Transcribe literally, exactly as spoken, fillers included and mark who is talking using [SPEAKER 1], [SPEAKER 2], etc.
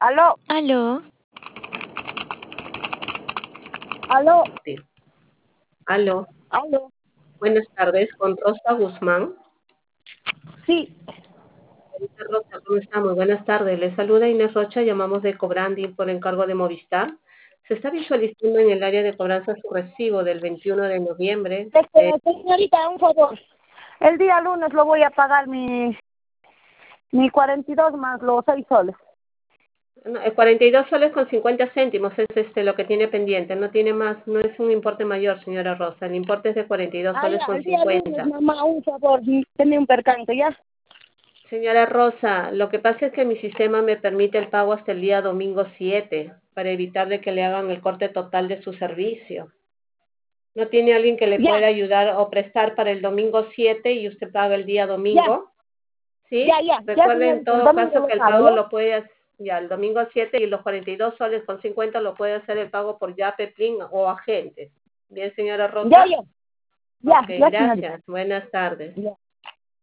[SPEAKER 1] Aló,
[SPEAKER 2] Aló,
[SPEAKER 1] aló,
[SPEAKER 3] Sí. Aló,
[SPEAKER 1] aló.
[SPEAKER 3] buenas tardes, con Rosa Guzmán.
[SPEAKER 1] Sí,
[SPEAKER 3] Señorita Rosa, ¿cómo está? Muy buenas tardes. Le saluda Inés Rocha, llamamos de Cobranding por encargo de Movistar. Se está visualizando en el área de cobranza su recibo del veintiuno de noviembre. Eh,
[SPEAKER 1] este, señorita, un favor. El día lunes lo voy a pagar mi, mi cuarenta y dos más los seis soles.
[SPEAKER 3] no, eh, cuarenta y dos soles con cincuenta céntimos es este lo que tiene pendiente. No tiene más, no es un importe mayor, señora Rosa. El importe es de cuarenta y dos
[SPEAKER 1] Ah,
[SPEAKER 3] soles
[SPEAKER 1] ya,
[SPEAKER 3] con
[SPEAKER 1] el día lunes,
[SPEAKER 3] cincuenta.
[SPEAKER 1] mamá, un favor, tenía un percance, ¿ya?
[SPEAKER 3] Señora Rosa, lo que pasa es que mi sistema me permite el pago hasta el día domingo siete para evitar de que le hagan el corte total de su servicio. ¿No tiene alguien que le
[SPEAKER 1] Ya,
[SPEAKER 3] pueda ayudar o prestar para el domingo siete y usted paga el día
[SPEAKER 1] ya,
[SPEAKER 3] domingo? ¿Sí?
[SPEAKER 1] ya, ya, ya,
[SPEAKER 3] Recuerde en
[SPEAKER 1] señorita, el
[SPEAKER 3] todo
[SPEAKER 1] domingo
[SPEAKER 3] caso
[SPEAKER 1] lo
[SPEAKER 3] que el
[SPEAKER 1] pago,
[SPEAKER 3] pago
[SPEAKER 1] ¿ya?
[SPEAKER 3] lo puede hacer ya el domingo siete y los cuarenta y dos soles con cincuenta lo puede hacer el pago por Yape, Plin o agentes. Bien, señora
[SPEAKER 1] Ya,
[SPEAKER 3] Rosa.
[SPEAKER 1] ya, ya,
[SPEAKER 3] Ok,
[SPEAKER 1] ya, señorita.
[SPEAKER 3] gracias. Buenas tardes.
[SPEAKER 1] Ya.